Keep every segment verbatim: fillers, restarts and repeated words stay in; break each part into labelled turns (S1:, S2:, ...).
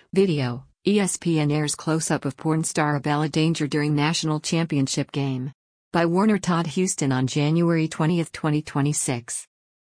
S1: Video: E S P N airs close-up of porn star Bella Danger during national championship game. By Warner Todd Houston on January twentieth, twenty twenty-six.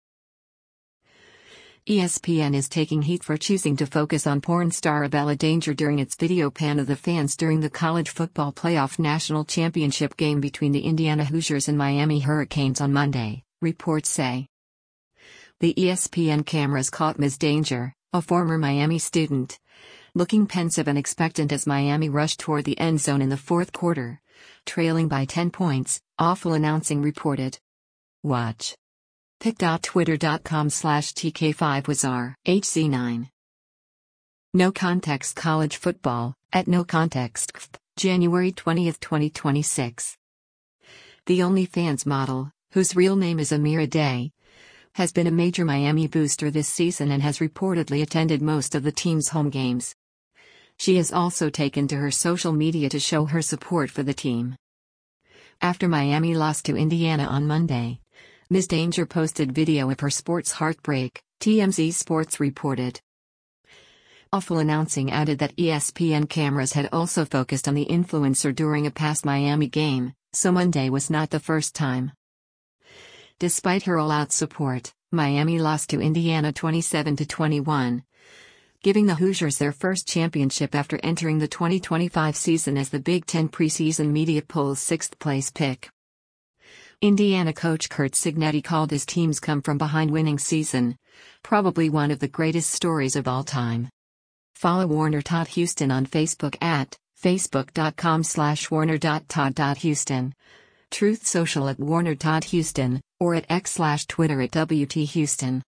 S1: E S P N is taking heat for choosing to focus on porn star Bella Danger during its video pan of the fans during the college football playoff national championship game between the Indiana Hoosiers and Miami Hurricanes on Monday, reports say. The E S P N cameras caught Miz Danger, a former Miami student, looking pensive and expectant as Miami rushed toward the end zone in the fourth quarter, trailing by ten points, Awful Announcing reported. Watch. pic.twitter.com slash TK5wazar H C nine. No Context College Football, at No Context, January twentieth, twenty twenty-six. The OnlyFans model, whose real name is Amira Day, has been a major Miami booster this season and has reportedly attended most of the team's home games. She has also taken to her social media to show her support for the team. After Miami lost to Indiana on Monday, Miz Danger posted video of her sports heartbreak, T M Z Sports reported. Awful Announcing added that E S P N cameras had also focused on the influencer during a past Miami game, so Monday was not the first time. Despite her all-out support, Miami lost to Indiana twenty-seven to twenty-one, giving the Hoosiers their first championship after entering the twenty twenty-five season as the Big Ten preseason media poll's sixth-place pick. Indiana coach Curt Cignetti called his team's come-from-behind winning season probably one of the greatest stories of all time. Follow Warner Todd Houston on Facebook at facebook.com slash warner.todd.houston, Truth Social at Warner Todd Houston, or at X slash Twitter at W T Houston.